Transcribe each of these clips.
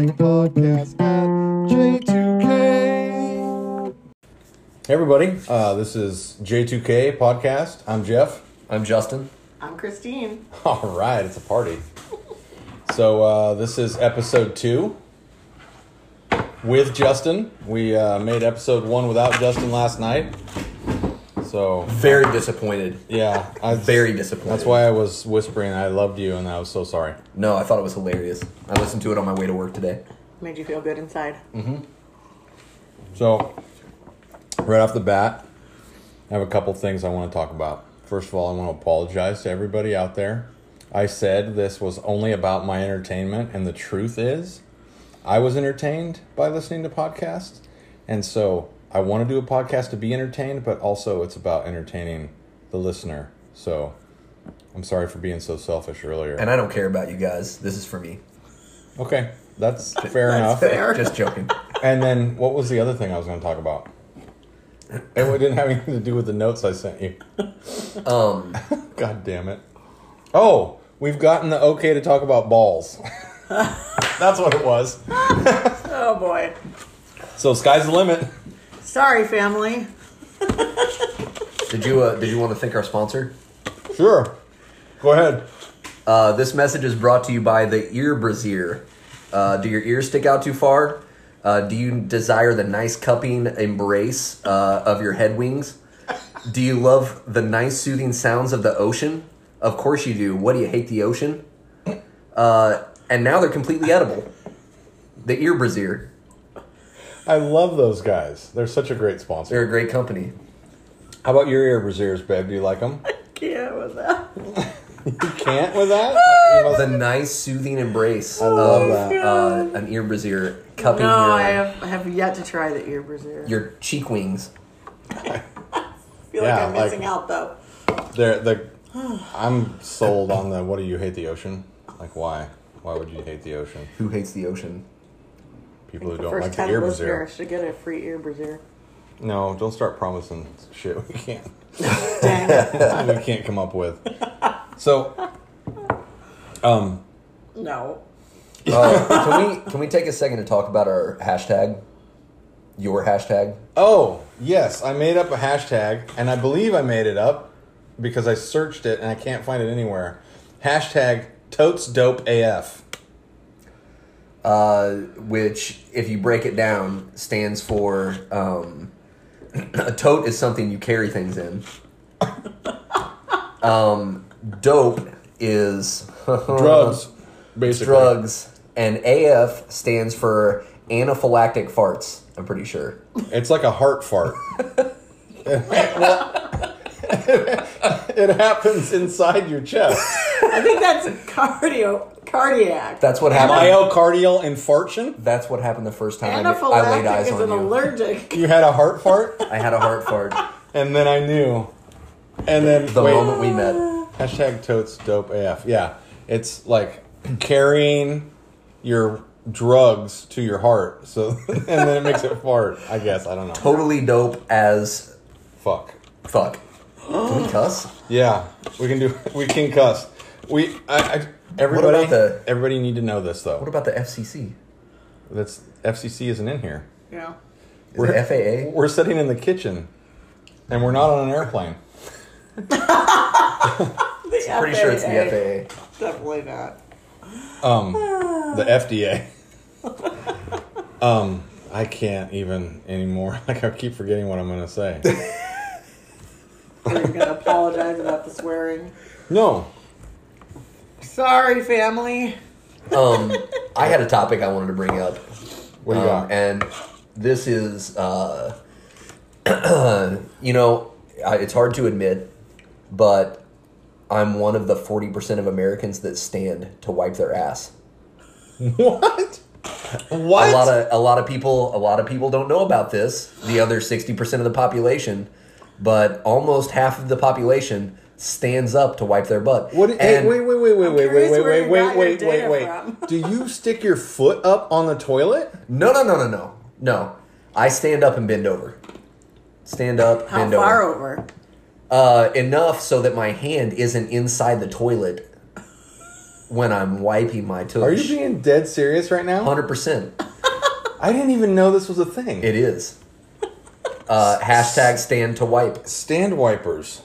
listening to podcasts at J2K. Hey everybody, this is J2K podcast. I'm Jeff. I'm Justin. I'm Christine. All right, it's a party. So this is episode 2 with Justin. We made episode 1 without Justin last night. So Very disappointed. yeah, Very disappointed. That's why I was whispering I loved you and I was so sorry. No, I thought it was hilarious. I listened to it on my way to work today. Made you feel good inside. So right off the bat, I have a couple things I want to talk about. First of all, I want to apologize to everybody out there. I said this was only about my entertainment, and the truth is I was entertained by listening to podcasts, and so I want to do a podcast to be entertained, but also it's about entertaining the listener. So I'm sorry for being so selfish earlier. And I don't care about you guys. This is for me. Okay, that's fair enough. fair. Just joking. And then what was the other thing I was going to talk about? It didn't have anything to do with the notes I sent you. God damn it. Oh, we've gotten the okay to talk about balls. That's what it was. Oh boy. So sky's the limit. Sorry, family. Did you want to thank our sponsor? Sure. Go ahead. This message is brought to you by the Ear Brazier. Do your ears stick out too far? Do you desire the nice cupping embrace of your head wings? Do you love the nice soothing sounds of the ocean? Of course you do. What, do you hate the ocean? And now they're completely edible. The Ear Brazier. I love those guys. They're such a great sponsor. They're a great company. How about your ear braziers, babe? Do you like them? Can't with that. You can't with that? You must- The nice soothing embrace I love of that. an ear brazier cupping No, your, I have yet to try the ear brazier. your cheek wings. I feel Yeah, like I'm like- missing out though. I'm sold on the what do you hate the ocean? Like why? Why would you hate the ocean? Who hates the ocean? People who The don't first like the 10 ear brazier. listeners should get a free ear brazier. No, don't start promising shit we can't. Dang it. We can't come up with. So, No. Can we take a second to talk about our hashtag? Your hashtag? oh yes, I made up a hashtag, and I believe I made it up because I searched it and I can't find it anywhere. Hashtag Totes Dope AF. Which, if you break it down, stands for a tote is something you carry things in. Dope is Drugs, basically. drugs, and AF stands for anaphylactic farts. I'm pretty sure. It's like a heart fart. It happens inside your chest. I think that's cardiac. That's what happened. Myocardial infarction? That's what happened the first time I laid Anaphylactic eyes is on an you. allergic. You had a heart fart? I had a heart fart And then I knew. And then, the moment we met. Hashtag Totes Dope AF. Yeah. It's like carrying your drugs to your heart. So, and then it makes it fart, I guess. I don't know. Totally dope as Fuck. fuck. Can we cuss? Yeah. We can cuss. Everybody, about the- everybody need to know this, though. What about the FCC? That's FCC isn't in here. Yeah. Is it FAA? We're sitting in the kitchen, and we're not on an airplane. The Pretty sure it's the FAA. Definitely not. The FDA. I can't even anymore. Like I keep forgetting what I'm going to say. Are you gonna apologize about the swearing? No. Sorry, family. I had a topic I wanted to bring up. What do you got? And this is, it's hard to admit, but I'm one of the 40% of Americans that stand to wipe their ass. What? What? A lot of people don't know about this. The other 60% of the population, but almost half of the population stands up to wipe their butt. What? Hey, And- wait. curious where you got your data from. Do you stick your foot up on the toilet? No. I stand up and bend over. Stand up, How bend far over. over? Enough so that my hand isn't inside the toilet. when I'm wiping my tush. Are you being dead serious right now? 100%. I didn't even know this was a thing. It is. Hashtag stand to wipe. Stand wipers.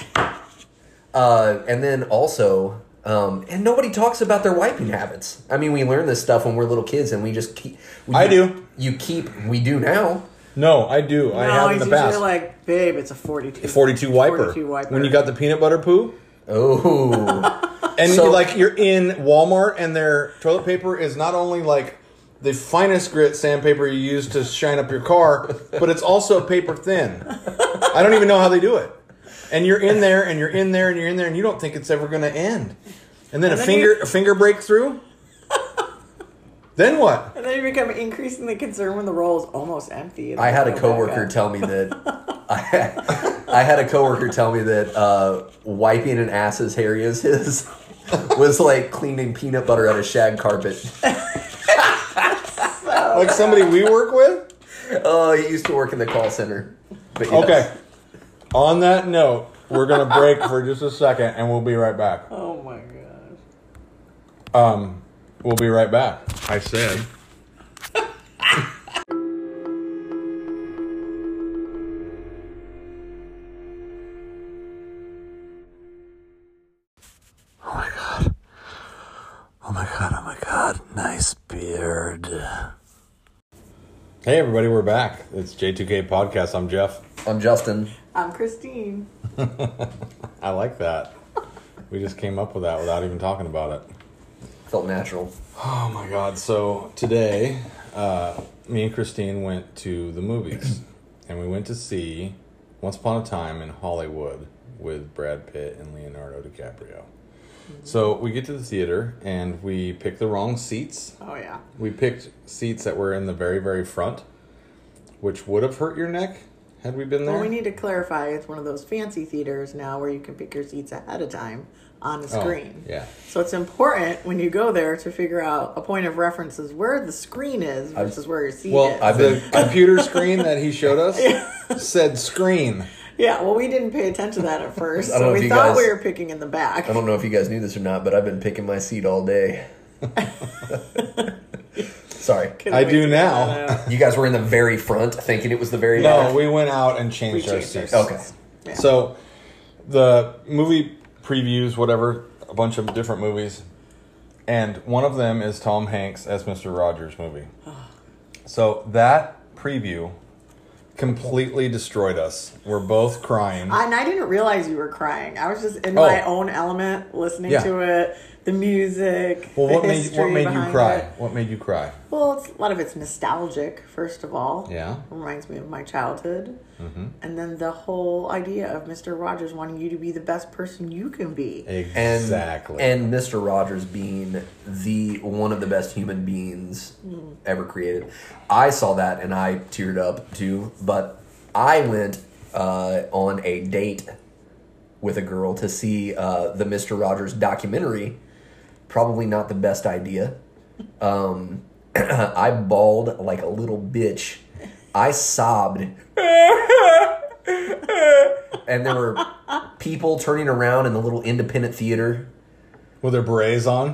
And then also, and nobody talks about their wiping habits. I mean, we learn this stuff when we're little kids, and we just keep. I do. We do now. No, I do. I have in the he's past. usually like, babe, it's a 42. 42 wiper. 42 wiper. When you got the peanut butter poo. Oh. And So- you're in Walmart and their toilet paper is not only like the finest grit sandpaper you use to shine up your car, but it's also paper thin. I don't even know how they do it. And you're in there and you're in there and you're in there and you don't think it's ever going to end. And then, And a then finger breaks through. Then what? And then you become increasingly concerned when the roll is almost empty. and I had a go back coworker up. tell me that. I had a coworker tell me that wiping an ass as hairy as his was like cleaning peanut butter out of shag carpet. Like somebody we work with? Oh, he used to work in the call center. But yes. Okay. On that note, we're going to break for just a second and we'll be right back. Oh my gosh. We'll be right back. I said. Oh my god. Oh my god, oh my god. Nice beard. Hey everybody, we're back. It's J2K Podcast. I'm Jeff. I'm Justin. I'm Christine. I like that. We just came up with that without even talking about it. Felt natural. Oh my god. So today, me and Christine went to the movies. And we went to see Once Upon a Time in Hollywood with Brad Pitt and Leonardo DiCaprio. So we get to the theater and we picked the wrong seats. Oh yeah. We picked seats that were in the very, very front, which would have hurt your neck had we been there. Well, we need to clarify. It's one of those fancy theaters now where you can pick your seats ahead of time on the screen. Yeah. So it's important when you go there to figure out a point of reference is where the screen is versus where your seat is. Well, the computer screen that he showed us said screen. Yeah, well, we didn't pay attention to that at first, I don't so know if we you thought guys- we were picking in the back. I don't know if you guys knew this or not, but I've been picking my seat all day. Sorry. Couldn't I wait do to get now. that out. You guys were in the very front thinking it was the very back? No, we went out and changed We our changed our seats. Okay. Yeah. So, the movie previews, whatever, a bunch of different movies, and one of them is Tom Hanks as Mr. Rogers' movie. So, that preview completely destroyed us. We're both crying. And I didn't realize you were crying. I was just in Oh. my own element, listening Yeah. to it, the music. Well, the what made history you behind cry? it. What made you cry? Well, a lot of it's nostalgic, first of all. Yeah. Reminds me of my childhood. Mm-hmm. And then the whole idea of Mr. Rogers wanting you to be the best person you can be. Exactly. And Mr. Rogers being one of the best human beings ever created. I saw that and I teared up too, but I went on a date with a girl to see the Mr. Rogers documentary. Probably not the best idea. I bawled like a little bitch. I sobbed. And there were people turning around in the little independent theater. With their berets on.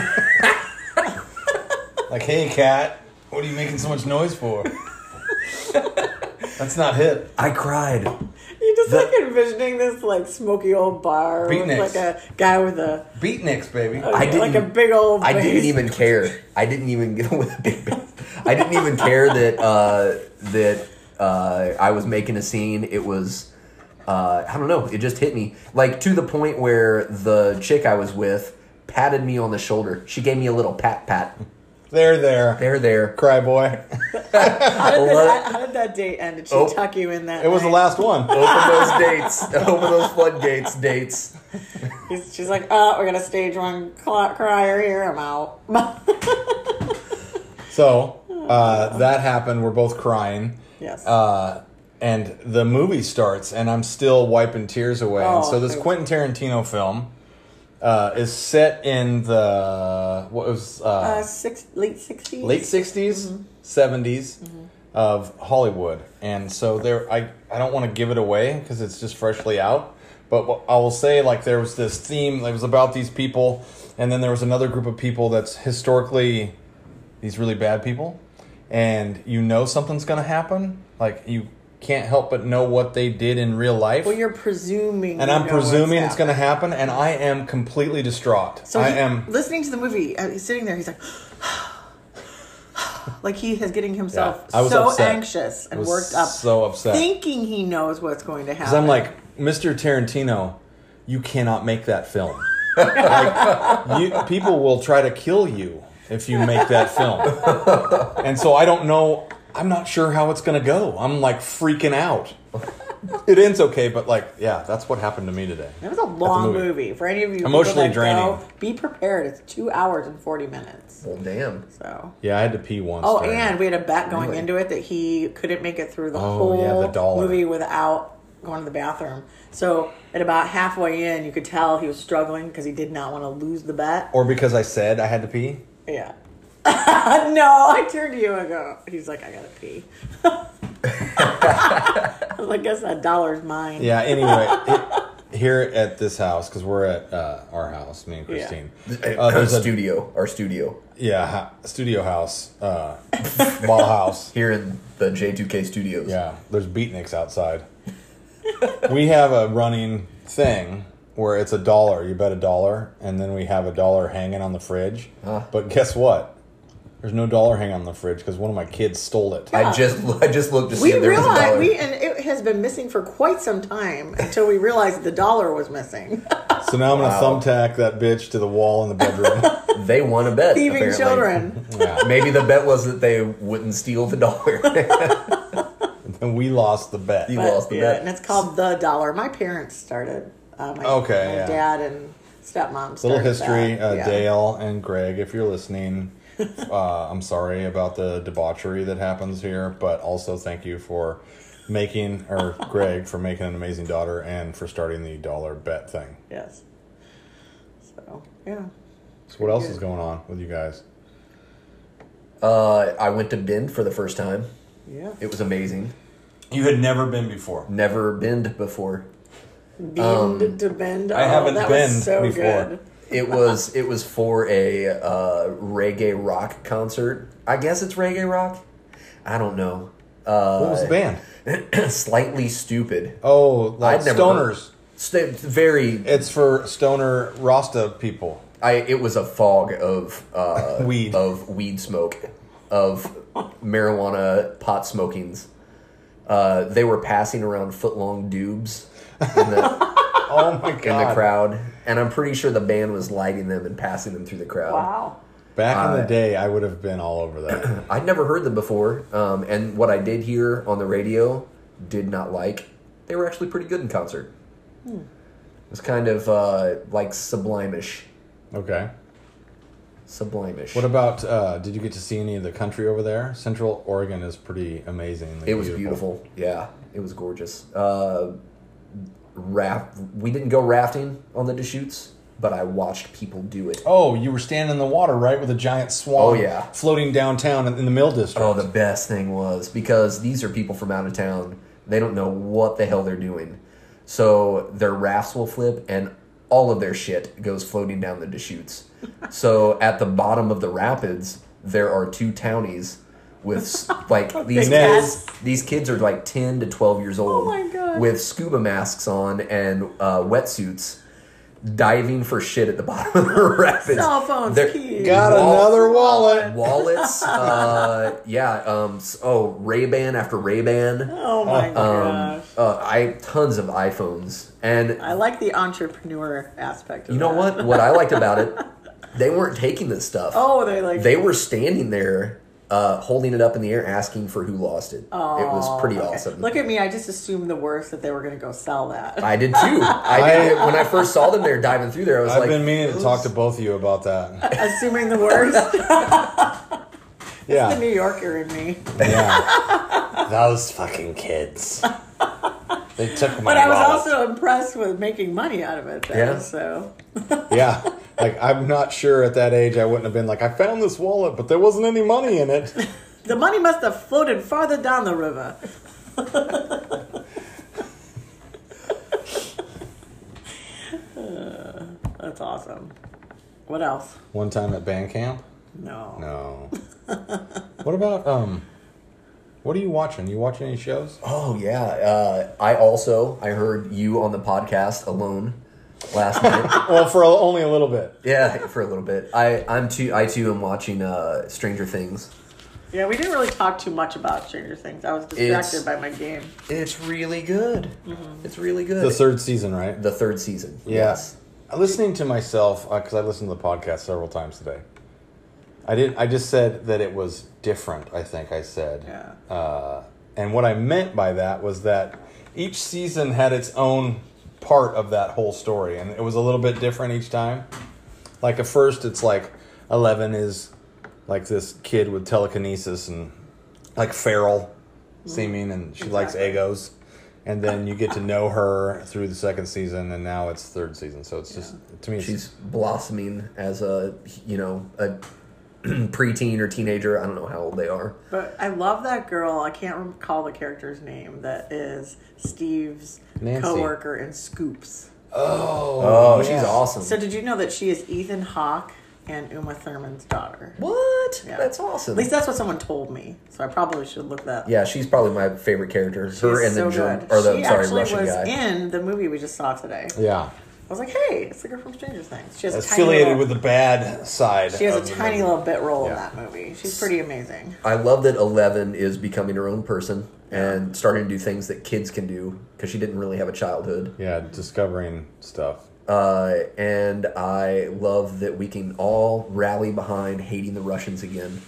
Like, hey, cat, what are you making so much noise for? That's not hip. I cried. You just like envisioning this like smoky old bar with Beatniks. like a guy with a Beatniks, baby. like a big old I bass. didn't even care. I didn't even get with a big bass. I didn't even care that I was making a scene. It was I don't know. It just hit me like to the point where the chick I was with patted me on the shoulder. She gave me a little pat. There. Cry boy. How did that date end? Did she Oh. tuck you in that It was the night? last one. Open those dates. Open those floodgates. Dates. She's like, we're gonna stage one crier here. I'm out. So, that happened. We're both crying. Yes. And the movie starts, and I'm still wiping tears away. And Oh, so this thank Quentin Tarantino film is set in the late 60s. late 60s, 70s of Hollywood. And so I don't want to give it away because it's just freshly out. But I will say, like, there was this theme that was about these people, and then there was another group of people that's historically these really bad people, and you know something's going to happen. Like, you can't help but know what they did in real life. Well, you're presuming. And I'm presuming it's going to happen, and I am completely distraught. So I am listening to the movie. He's sitting there. He's like, like he is getting himself so upset. Anxious and worked up, so upset, thinking he knows what's going to happen. Because I'm like, Mr. Tarantino, you cannot make that film. Like, people will try to kill you if you make that film. And so I don't know. I'm not sure how it's going to go. I'm like freaking out. It ends okay, but like, yeah, that's what happened to me today. It was a long movie. For any of you emotionally draining. Be prepared. It's 2 hours and 40 minutes. Well, damn. So yeah, I had to pee once. Oh, and we had a bet going into it that he couldn't make it through the whole movie without going to the bathroom. So at about halfway in, you could tell he was struggling because he did not want to lose the bet. Or because I said I had to pee? Yeah. No, I turned to you and go, he's like, I gotta pee. I was like, I guess that $1's mine. Yeah, anyway, here at this house, because we're at our house, me and Christine. Yeah. There's our studio. Yeah, studio house, ball house. Here in the J2K studios. Yeah, there's beatniks outside. We have a running thing where it's $1. You bet $1, and then we have $1 hanging on the fridge. But guess what? There's no $1 hanging on the fridge because one of my kids stole it. Yeah. I just looked to see if there was $1. And it has been missing for quite some time until we realized the $1 was missing. So now I'm going to thumbtack that bitch to the wall in the bedroom. They won a bet. Thieving children. Yeah. Maybe the bet was that they wouldn't steal the $1. And we lost the bet. You lost the bet. And it's called the $1. My parents started. My dad and stepmom started. Little history, Dale and Greg, if you're listening. I'm sorry about the debauchery that happens here, but also thank you for Greg for making an amazing daughter and for starting the $1 bet thing. Yes. So, yeah. So what else is going on with you guys? I went to Bend for the first time. Yeah. It was amazing. You had never been before? Never been before. Bend to Bend? I haven't been so before. Good. It was for a reggae rock concert. I guess it's reggae rock. I don't know. What was the band? Slightly Stupid. Oh, like stoners. It's for stoner Rasta people. It was a fog of weed, weed smoke, of marijuana pot smokings. They were passing around foot-long dubes in the oh my God. in the crowd, and I'm pretty sure the band was lighting them and passing them through the crowd. Wow. Back in the day, I would have been all over that. I'd never heard them before, and what I did hear on the radio, did not like. They were actually pretty good in concert. It was kind of like Sublime-ish. Okay. Sublime-ish. What about, did you get to see any of the country over there? Central Oregon is pretty amazing. It was beautiful. Yeah, it was gorgeous. We didn't go rafting on the Deschutes, but I watched people do it. Oh, you were standing in the water, right, with a giant swan floating downtown in the Mill District. Oh, the best thing was, because these are people from out of town, they don't know what the hell they're doing. So their rafts will flip, and all of their shit goes floating down the Deschutes. So at the bottom of the rapids, there are 2 townies with like these kids are like 10 to 12 years old with scuba masks on and wetsuits, diving for shit at the bottom of the rapids. Cell phones, keys. Got another wallet. Wallets. Ray-Ban after Ray-Ban. Oh my gosh. Tons of iPhones. And I like the entrepreneur aspect of you know that. what I liked about it? They weren't taking this stuff. Oh, they were standing there holding it up in the air, asking for who lost it. Oh, it was pretty awesome. Look at me. I just assumed the worst, that they were going to go sell that. I did too. I did. When I first saw them there diving through there, I've been meaning to talk to both of you about that. Assuming the worst. Yeah. It's the New Yorker in me. Yeah. Those fucking kids. They took my But I was wallet. also impressed with making money out of it, though, yeah. So. Yeah. Like, I'm not sure at that age I wouldn't have been like, I found this wallet, but there wasn't any money in it. The money must have floated farther down the river. That's awesome. What else? One time at band camp? No. What about what are you watching? You watching any shows? Oh yeah. I heard you on the podcast alone last night. Well, for only a little bit. Yeah, for a little bit. I too am watching Stranger Things. Yeah, we didn't really talk too much about Stranger Things. I was distracted by my game. It's really good. Mm-hmm. It's really good. The third season, right? The third season. Yeah. Yes. Listening to myself, because I listened to the podcast several times today. I just said that it was different, I think I said. Yeah. And what I meant by that was that each season had its own part of that whole story. And it was a little bit different each time. Like at first, it's like 11 is like this kid with telekinesis and like feral seeming, and she likes Eggos. And then you get to know her through the second season, and now it's third season. So it's just, to me, she's blossoming as a preteen or teenager. I don't know how old they are. But I love that girl. I can't recall the character's name. That is Steve's coworker in Scoops. Oh, she's awesome. So did you know that she is Ethan Hawke and Uma Thurman's daughter? What? Yeah. That's awesome. At least that's what someone told me. So I probably should look that up. Yeah, she's probably my favorite character. Her and so the good. Russian She guy. was in the movie we just saw today. Yeah. I was like, hey, it's the girl from Stranger Things. She has affiliated with the bad side. She has a tiny little bit role in that movie. She's pretty amazing. I love that 11 is becoming her own person and starting to do things that kids can do because she didn't really have a childhood. Yeah, discovering stuff. And I love that we can all rally behind hating the Russians again.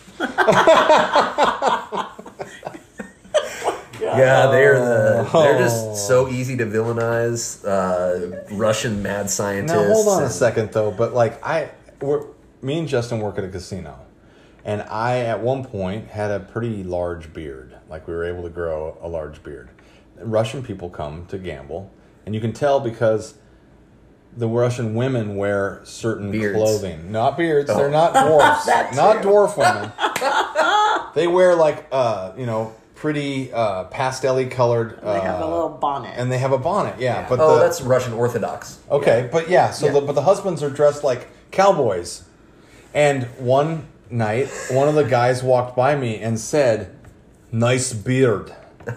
Yeah, they're just so easy to villainize. Russian mad scientists. Now hold on a second though, but like me and Justin work at a casino, and I at one point had a pretty large beard. Like we were able to grow a large beard. Russian people come to gamble, and you can tell because the Russian women wear certain clothing. Not beards. Oh. They're not dwarfs. Not dwarf women. They wear like pretty pastel-y colored. They have a little bonnet. And they have a bonnet, yeah. But that's Russian Orthodox. Okay, but but the husbands are dressed like cowboys. And one night, one of the guys walked by me and said, "Nice beard."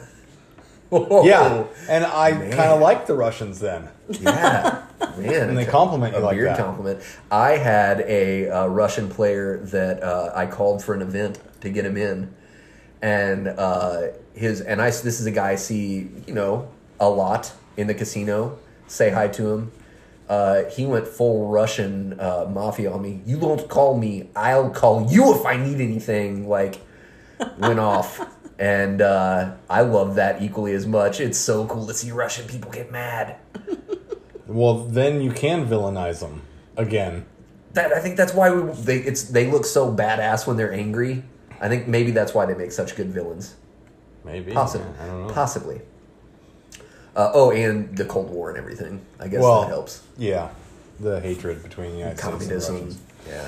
Yeah, and I kind of liked the Russians then. Yeah, man. And they compliment you like that. A beard compliment. I had a Russian player that I called for an event to get him in. And this is a guy I see, a lot in the casino. Say hi to him. He went full Russian mafia on me. You don't call me, I'll call you if I need anything. Like, went off. And I love that equally as much. It's so cool to see Russian people get mad. Well, then you can villainize them again. I think that's why they look so badass when they're angry. I think maybe that's why they make such good villains. Maybe. Possibly. I don't know. Possibly. And the Cold War and everything. I guess that helps. Yeah. The hatred between the United States and Russians. Yeah.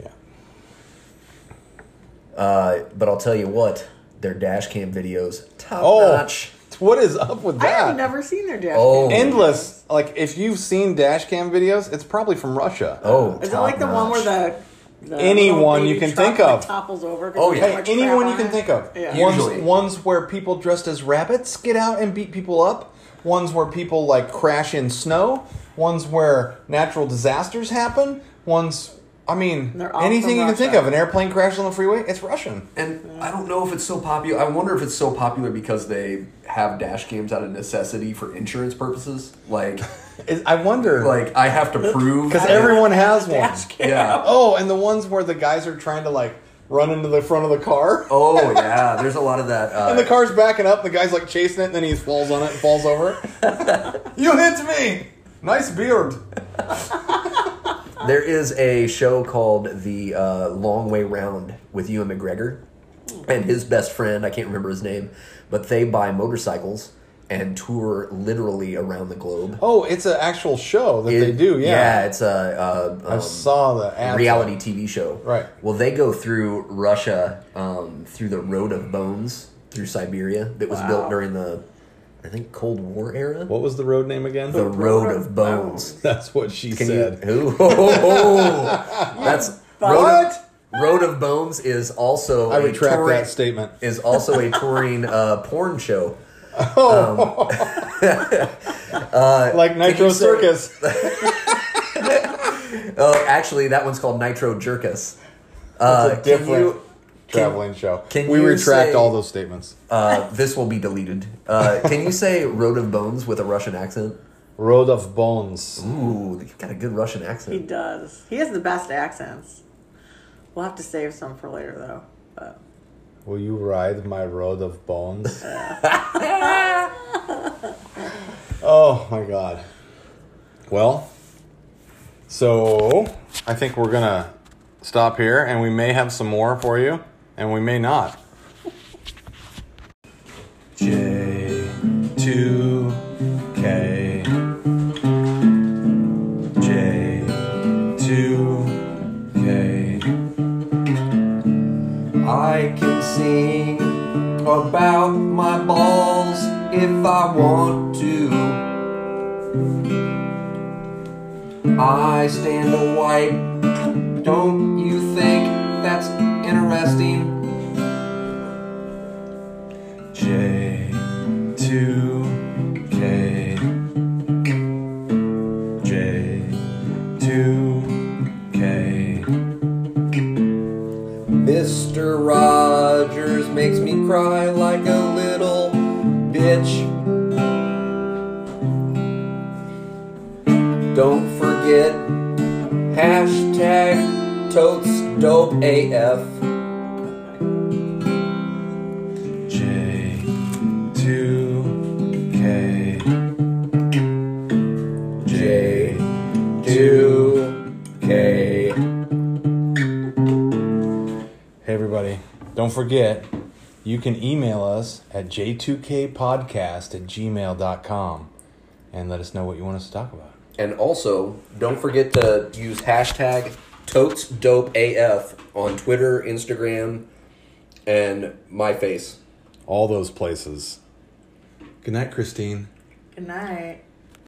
Yeah. But I'll tell you what, their dash cam videos, top notch. What is up with that? I have never seen their dash cam. Endless. Like, if you've seen dash cam videos, it's probably from Russia. Is it like the one where the anyone you can think of topples over? Anyone you can think of. Yeah. Ones where people dressed as rabbits get out and beat people up. Ones where people like crash in snow. Ones where natural disasters happen. Anything you can think of. An airplane crashes on the freeway, it's Russian. And I don't know if it's so popular. I wonder if it's so popular because they have dash cams out of necessity for insurance purposes. Like, I wonder. Like, I have to prove. Because everyone has one. Yeah. Oh, and the ones where the guys are trying to, like, run into the front of the car. Oh, yeah. There's a lot of that. And the car's backing up, the guy's, like, chasing it, and then he falls on it and falls over. You hit me! Nice beard. There is a show called The Long Way Round with Ewan McGregor and his best friend, I can't remember his name, but they buy motorcycles and tour literally around the globe. Oh, it's an actual show that they do, yeah. Yeah, it's a I saw the ads reality TV show. Right. Well, they go through Russia, through the Road of Bones, through Siberia, that was built during the I think Cold War era. What was the road name again? The Road of Bones. That's what she said. That's Road of Bones is also. I retract that statement. Is also a touring porn show. Like Nitro Circus. Actually, that one's called Nitro Jerkus. It's a different traveling show. We retract all those statements. This will be deleted. Can you say Road of Bones with a Russian accent? Road of Bones. Ooh, you've got a good Russian accent. He does. He has the best accents. We'll have to save some for later, though. But. Will you ride my road of bones? Oh, my God. Well, so I think we're going to stop here, and we may have some more for you, and we may not. J2K. I can sing about my balls if I want to. I stand a wipe. Don't you think that's interesting? J2K. J2K. Mr. Rogers makes me cry like a little bitch. Don't forget hashtag totes dope AF. J2K. J2K. Hey everybody, don't forget, you can email us at j2kpodcast@gmail.com and let us know what you want us to talk about. And also, don't forget to use hashtag TotsDopeAF on Twitter, Instagram, and MyFace. All those places. Good night, Christine. Good night.